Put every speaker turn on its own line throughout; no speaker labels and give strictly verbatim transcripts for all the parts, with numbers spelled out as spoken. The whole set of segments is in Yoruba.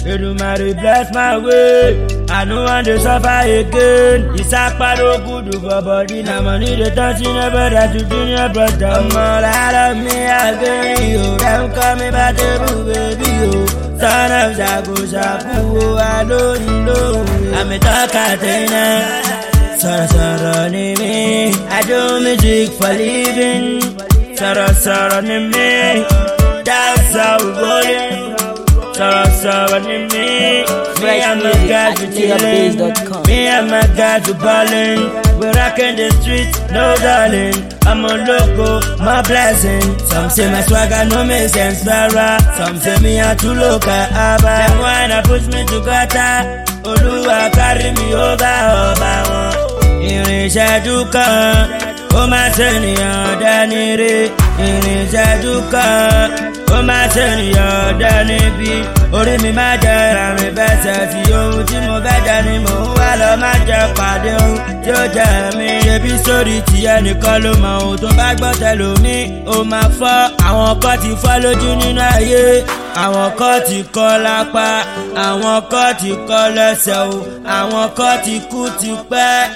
Edumare bless my way. I no want to suffer again. Isapa no good for body. Na money they touching your brother to junior brother. I'm all out of me again. You them call me Batebu baby. You son of Jago Shaku. I don't know. I'm a talkatina. Sara Sara ni me. I do music for living. Sara Sara ni me. That's how we rolling. Sara Sara ni me. Me and my guys we chillin'. Me and my guys we ballin'. We rockin' the streets, no darling. I'm a loco, my blessing. Some say my swagger no make sense, Sarah. Some say me a too local, Abba. Them wanna push me to gutter. Oluwa carry me over, over one. Irinṣẹ́jú kan, ó máa ṣènìyàn dání rí. Irinṣẹ́jú kan, ó máa ṣènìyàn dání bí. Orí mi máa jẹ àmì bẹ́sẹ̀ tí ohun tí mo fẹ́ jẹ ni mò ń wá lọ máa jẹ pàdé ohun tí ó jẹ mí. Ṣebí sórí tí ẹnìkan ló mọ ohun tó bá gbọ́ tẹlòmí. Ó máa fọ́, àwọn kan ti fọ́ lójú nínú ayé. Àwọn kan ti kọ́ lápá, àwọn kan ti kọ́ lẹ́sẹ̀ o. Àwọn kan ti kú ti pẹ́.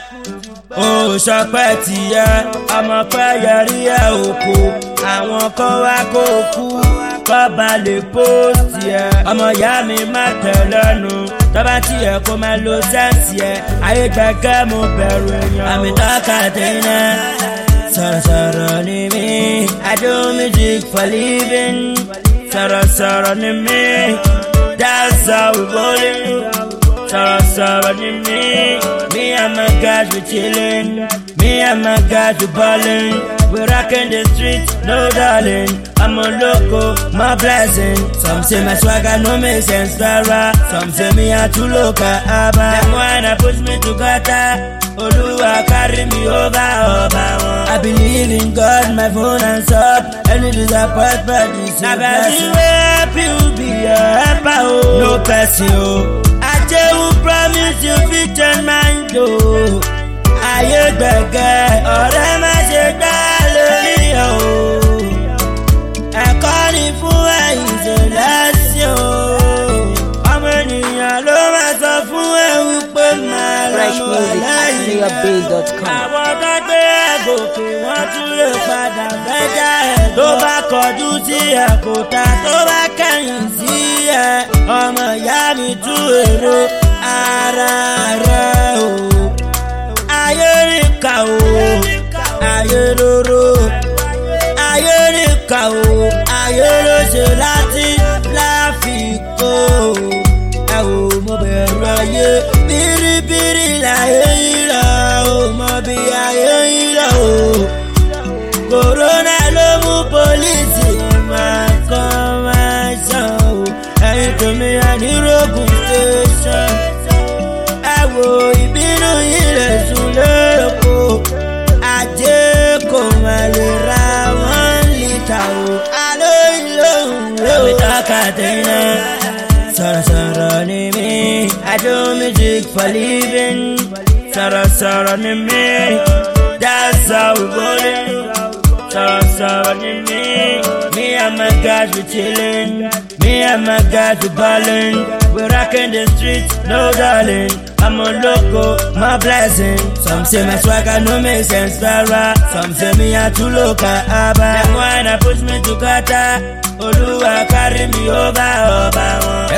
Ó sọpẹ́ tìyẹ, ọmọ pẹ́ yẹrí ẹ̀ òkú. Àwọn kan wá kó kú, kọ́ ba lè pósìtì ẹ̀. Ọmọ ìyá mi má tẹ̀ lẹ́nu, tọ́ba tiẹ̀ kó máa lo sẹ́ǹsì ẹ̀. Ayé gbẹ̀gẹ́ mo bẹ̀rù èèyàn. Àmì tọ́ka tẹ̀yìnà, sọ̀rọ̀ sọ̀rọ̀ ni mí. I do music for living. Sọ̀rọ̀ sọ̀rọ̀ ni mí. That's how we rollin'. Sọ̀rọ̀ sọ̀rọ̀ ni mí. Me and my guys we chillin'. Me and my guys we ballin'. We rockin' the streets, no darling. I'm a loco, my blessing. Some say my swagger no make sense, Sarah. Some say me a too local, Abba. Them wanna push me to gutter. Oluwa carry me over, over one. I believe in God, my phone hands up. Any disappointment is a blessing. Help you be a helper, oh. No person, oh. I tell you promise you fit change mind, oh. Ayé gbẹ̀gẹ́, ọ̀rẹ́ má ṣe gbá lórí o. Ẹ̀kọ́ ni fún ẹ̀yìn ṣe lẹ́sìn o. Ọmọ ènìyàn ló máa sọ fún ẹ wípé máa lọ́mọ lẹ́yìn ẹ̀. Àwọn tó gbé ẹ̀gòkè wọ́n tún lè padà gbẹ́jà ẹ̀. Tó bá kọjú sí ẹ̀kọ́ta, tó bá kẹ̀yìn sí ẹ̀. Ọmọ ìyá mi tú èrò ara rẹ̀ o. Ayé ríkà o, ayé lóró. Ayé ríkà o, ayé ló ṣe láti láfikò. Ẹ wò mo bẹ̀rù ayé, bíríbírí láyé yìí lọ o. Mọ bí ayé yìí lọ o. Kòrónà ló mú pólísì máa kọ́ máa ṣàn o. Ẹ̀yin tèmi ànírògùn station. Ẹ wo ìbínú yìí lè sùn lóko. Ajé kò má lè ra wọ́n lítà o. Àlọ́ ìlóhùn ló. Àmì tọ́ka tẹ̀yìnà, sọ̀rọ̀ sọ̀rọ̀ ni mí. I do music for living. Sọ̀rọ̀ sọ̀rọ̀ ni mí. That's how we rollin'. Sọ̀rọ̀ sọ̀rọ̀ ni mí. Me and my guys we chillin'. Me and my guys we ballin'. We rockin' the streets, no darling. I'm a loco, my blessing. Some say my swagger no make sense, Sarah. Some say me a too local, Abba. Them wanna push me to gutter. Oluwa carry me over, over one.